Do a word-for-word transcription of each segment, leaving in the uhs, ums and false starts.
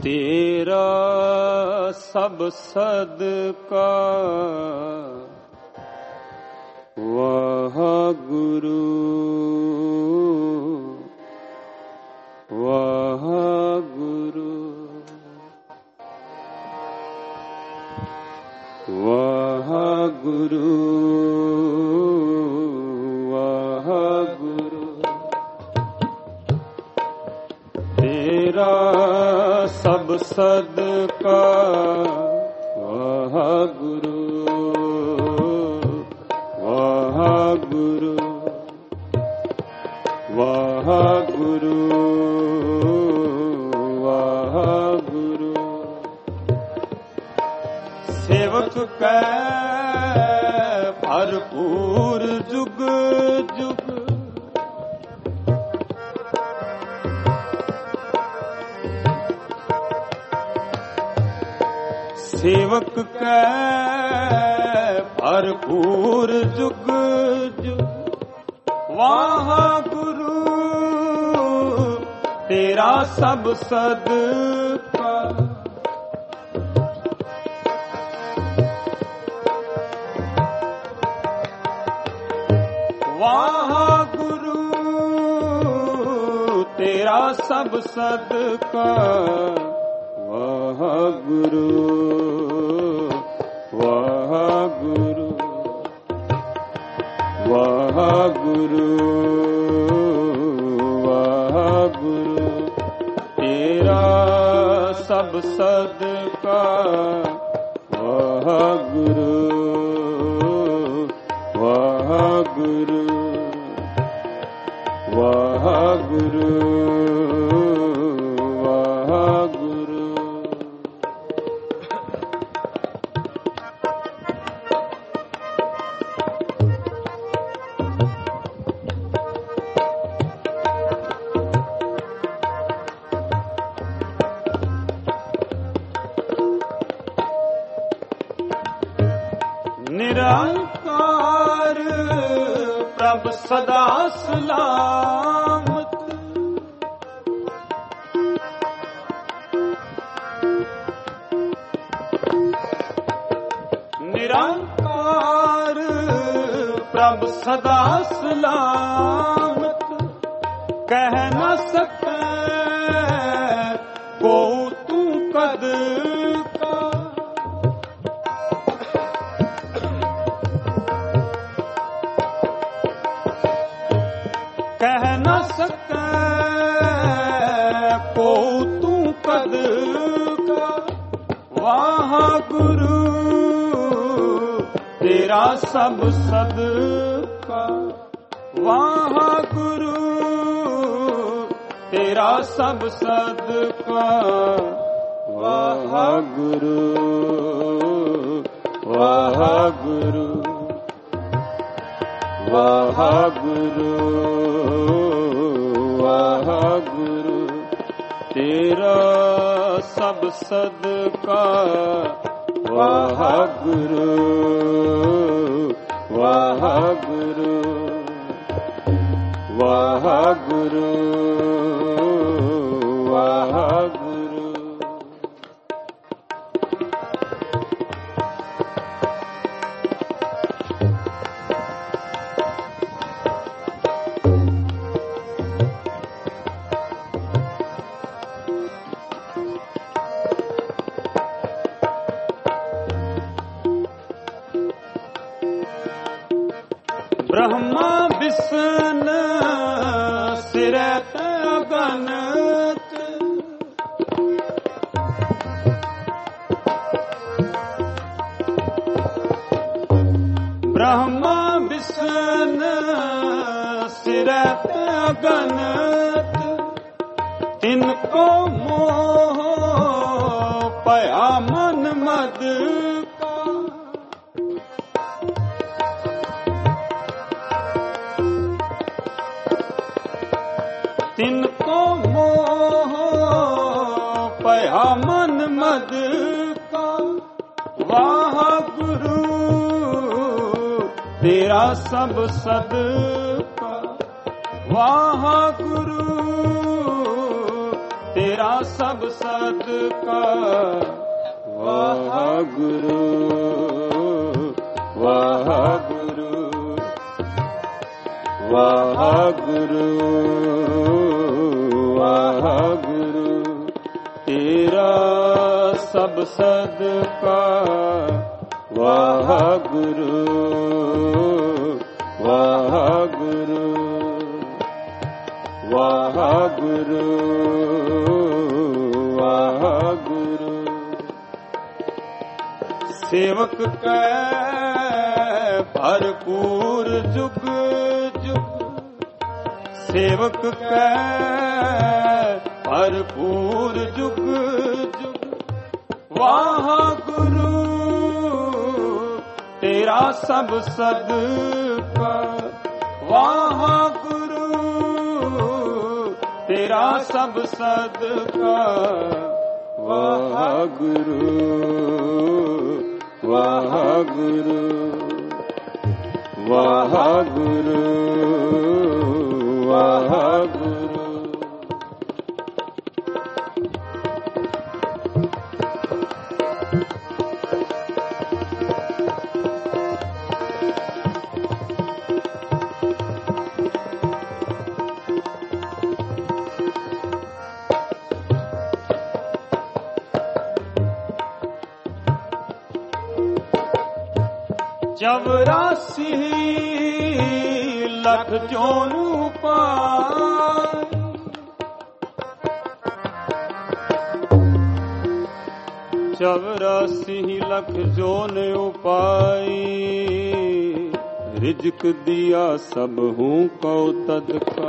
तेरा सब सदका वाह गुरु वाह गुरु वाह गुरु वाह गुरु तेरा सब सदका वाह गुरु वाह गुरु वाह गुरु वाह गुरु सेवक कै भरपूर जुग जुग सेवक कै भरपूर जुग जुग वाह गुरु तेरा सब सदका वाह गुरु तेरा सब सदका वाह गुरु वाह गुरु वाह गुरु वाह गुरु तेरा सब सदका वाह गुरु वाह गुरु वाह गुरु वाह गुरु निरंकार प्रभ सदा सलामत निरंकार प्रभ सदा सलामत कह न सके को तू कद कह न सके को तू कद का वाह गुरु तेरा सब सदका वाह गुरु तेरा सब सदका वाह गुरु वाह गुरु वाह गुरु वाह गुरु तेरा सब सदका वाह गुरु वाह गुरु वाह गुरु वाह गुरु ब्रह्मा विष्णु सिरत अगनत ब्रह्मा विष्णु सिरत अगनत तिनको मोह पया मन मद तिनको मोह पया मन मद का वाह गुरु तेरा सब सदका वाह गुरु तेरा सब सदका। वाहगुरु वाहगुरु वाहगुरु वाहगुरु तेरा सब सदका। वाहगुरु वाहगुरु वाहगुरु वाहगुरु सेवक कै भरपूर जुग जुग। सेवक कै भरपूर जुग जुग। वाहगुरु तेरा सब सदका। वाहगुरु तेरा सब सदका। वाहगुरु वाहगुरु वाहगुरु वाहगुरु चौरासी लख जोनु पाई। चौरासी लख जोन उपाई। रिजक दिया सब हूँ को तदका।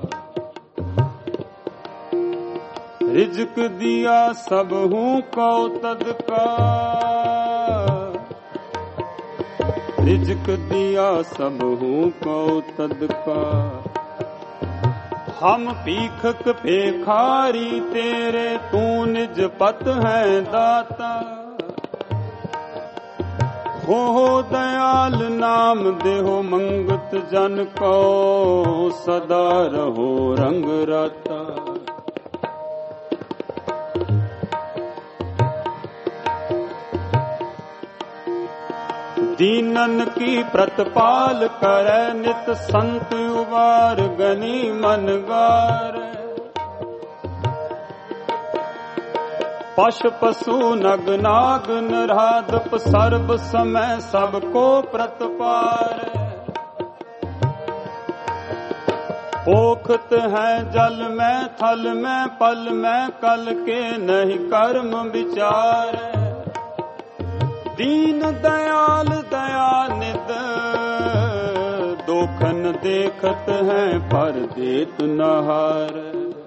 रिजक दिया सब हूँ को तदका। रिजक दिया सब हूँ को तदका। हम पीखक पेखारी तेरे तू निज पत है दाता। हो दयाल नाम देहो मंगत जन को सदा रहो रंग राता। दीनन की प्रतिपाल करे नित संत उबार गनी मन गार। पशु पशु नग नाग नराधप सर्व समय सबको प्रतिपार। पोखत है जल में थल में पल में कल के नहीं कर्म विचार। दीन दयाल दयानिध दोखन देखत हैं पर देत नहार।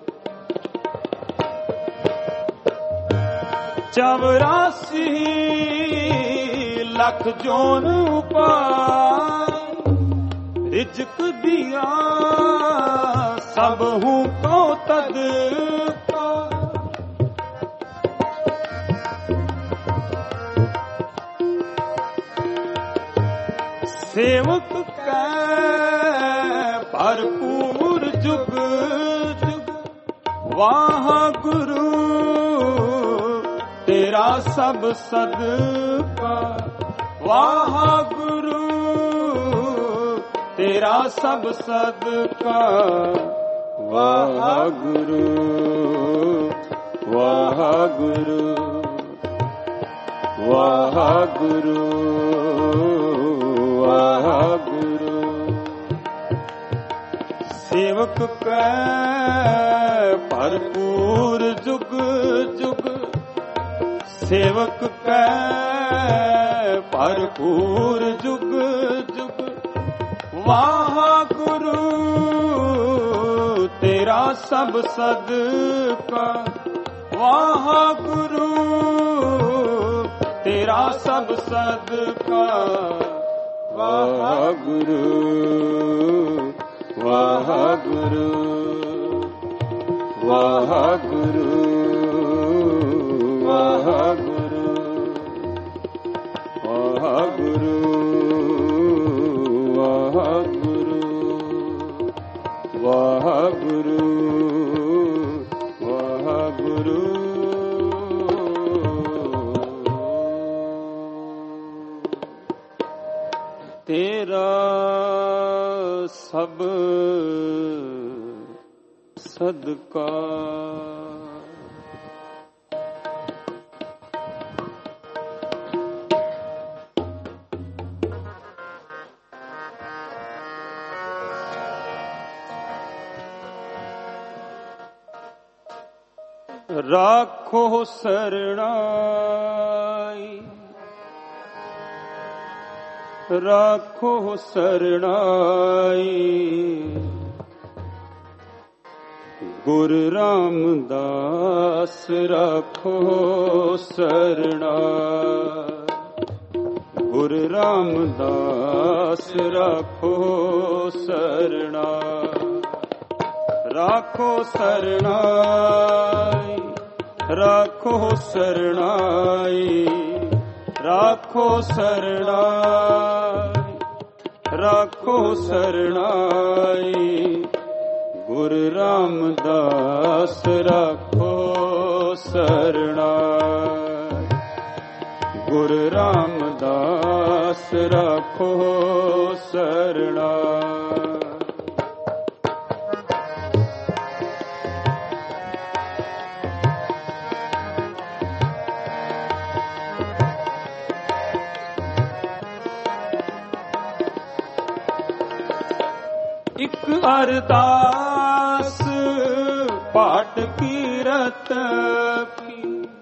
चौरासी लख जोन उपाय। रिजक दिया सब हूँ को तदका। सेवक कै भरपूर जुग जुग। वाहगुरु तेरा सब सदका। वाहगुरु तेरा सब सदका। वाहगुरु वाहगुरु वाहगुरु वाहगुरु सेवक कै भरपूर जुग जुग। सेवक कै भरपूर जुग जुग। वाहगुरु तेरा सब सदका। वाहगुरु तेरा सब सदका। वाहगुरु वाहगुरु वाहगुरु वाहगुरु वाहगुरु वाहगुरु वाहगुरु वाहगुरु तेरा सब सदका। राखो शरणाई, राखो शरणाई, गुरु रामदास राखो शरणाई, गुरु रामदास राखो शरणाई, राखो शरणाई, राखो शरणाई, राखो शरणाई, राखो शरणाई, गुरु रामदास राखो शरणाई, गुरु रामदास राखो शरणाई। एक अरदास पाठ कीरत की,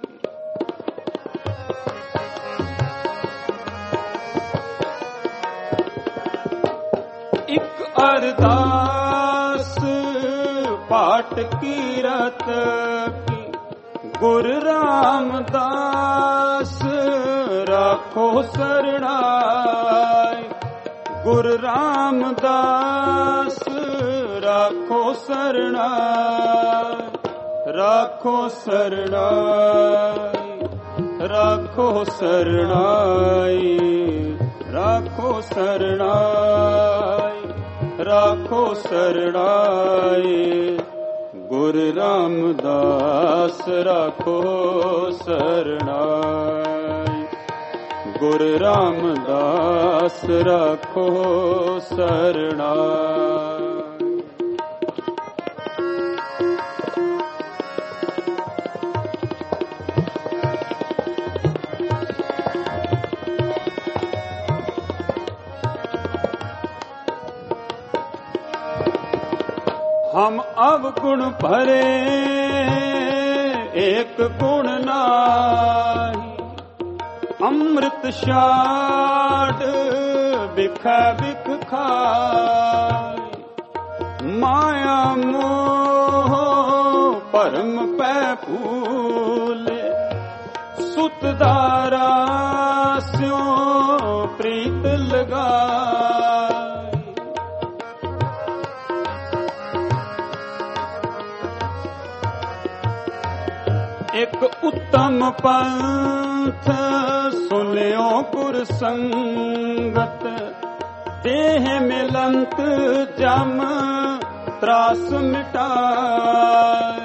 एक अरदास पाठ कीरत की, गुरु रामदास राखो शरणाई, गुरु रामदास राखो शरणाई, राखो शरणाई, राखो शरणाई, राखो शरणाई, राखो शरणाई, गुरु रामदास राखो शरणाई, गुरु रामदास राखो शरणाई। हम अवगुण भरे एक गुण नाही, अमृत शाड बिख बिख खाय, माया मोह परम पै फूले, सुत दारा स्यों प्रीत लगाय। एक उत्तम पंथ सुनियो गुर संगत, देह मिलंत जम त्रास मिटाय।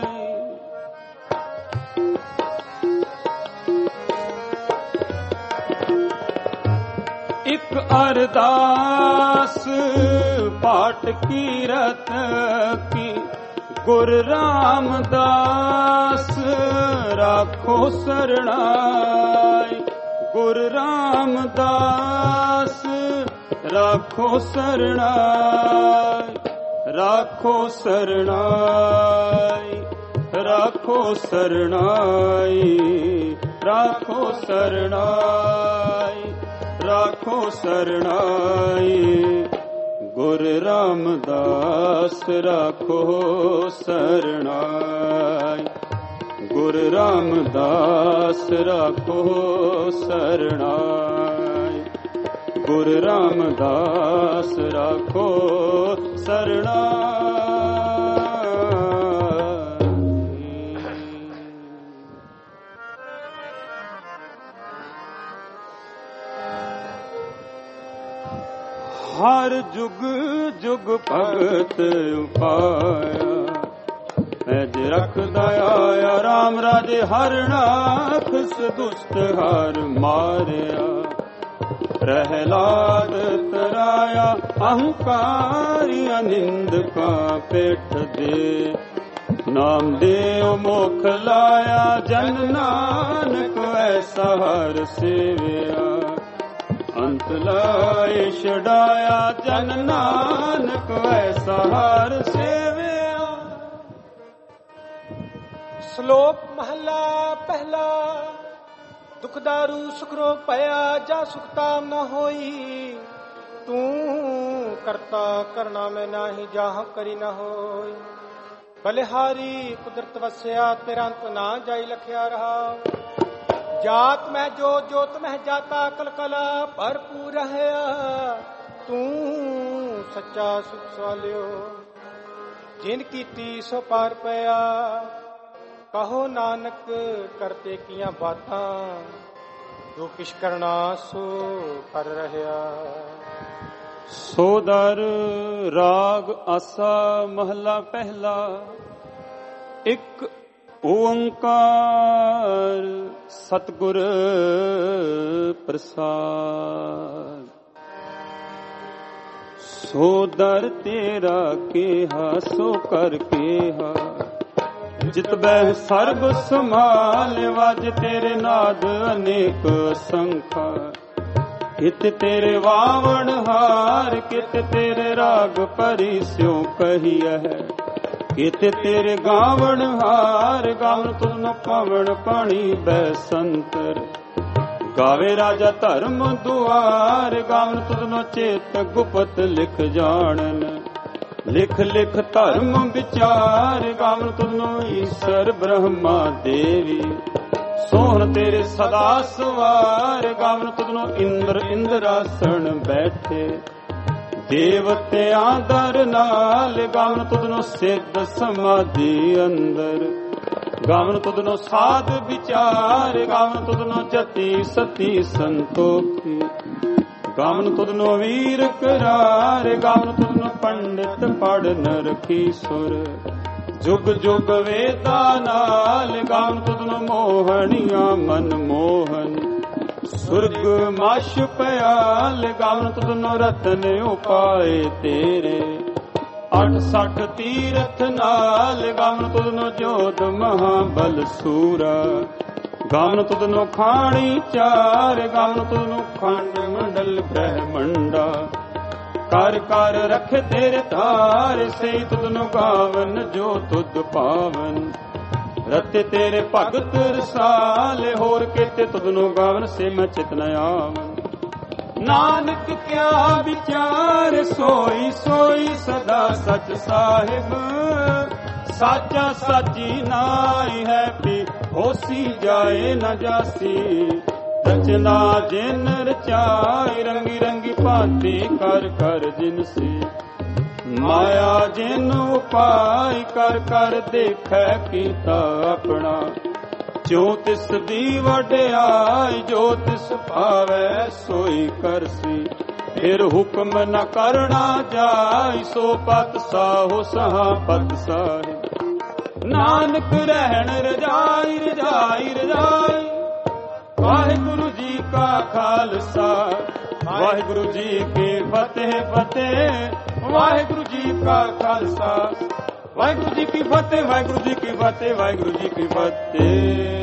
एक अरदास पाठ कीरत की, गुरु रामदास राखो शरणाई, गुरु रामदास राखो शरणाई, राखो शरणाई, राखो शरणाई, राखो शरणाई, राखो शरणाई, गुरु रामदास राखो शरणाई, गुरु रामदास राखो शरणाई, गुरु रामदास राखो शरणाई। हर जुग जुग भगत उपाया, ऐज रख दया राम राजे हर नाख दुष्ट हर मारिया। प्रहलाद तराया अहंकारी अनिंद का पेठ दे नाम देव मोख लाया जन नानक ऐसा हर सेविया अंत लाए छड़ाया जन नानक ऐसा हर सेविया। श्लोक महला पहला। दुखदारू सुखरो पया जा सुखताम न होई तू करता करना में नाही जाह करी न होई बलिहारी कुदरत वस्या तेरा अंत ना जाई लखिया रहा जात में जो जोत में जाता कलकला भरपूर है तू सच्चा सुख सवालियो जिन कीती सो पार पया कहो नानक करते किया बातां जो किश करना सो कर रहा। सो दर राग आसा महला पहला। एक ओंकार सतगुर प्रसाद सो दर तेरा केहा सो कर केहा जित बह सर्ब संभाल वज तेरे नाद अनेक संखा कित तेरे वावण हार कित तेरे राग परि स्यो कहिया है कित तेरे गावण हार गावन तुन पावण पाणी बैसंतर गावे राजा धर्म दुआर गावन तुन चेत गुपत लिख जानन लिख लिख धर्म विचार गावन तुनो ईश्वर ब्रह्मा देवी सोहन तेरे सदा सवार गावन तुनो इंद्र इंद्रासन बैठे देवते आदर नाल गावन तुनो सिद्ध समाधि अंदर गावन तुनो साध विचार गावन तुनो जति सती संतोखी गावन तुदनो वीर करार गावन तुदनो पंडित पढ़ नरखी सुर जुग जुग वेदा नाल गावन तुदनो मोहनिया मन मोहन सुर्ग माश पयाल गावन तुदनो रतन उपाय तेरे अठ सठ तीरथ नाल गावन तुदनो जोध महाबल सूरा गावन तुदनो खाणी चार गावन तुदनो खंड मंडल ब्रह्मंडा कर कर रख तेरे तार से तुदनो गावन जो तुद पावन रते तेरे भगत रसाल होर केते तुदनो गावन से मैं चित न आवन नानक क्या विचार सोई सोई सदा सच साहिब साचा साची नाई है पी होसी जाए न जासी रचना जिन रचाई रंगी रंगी भांति कर कर जिनसी माया जिन उपाय कर कर देखै कीता अपना जो तिस दी वड्याई जो तिस भावै सोई करसी फिर हुक्म न करना जाय सो पत साहो सहा पत साहे नानक रहन रजाई रजाई रजाई वाहिगुरु जी का खालसा वाहिगुरु जी की फतेह फतेह वाहिगुरु जी का खालसा वाहिगुरु जी की फतेह वाहिगुरु जी की फतेह वाहिगुरु जी की फतेह।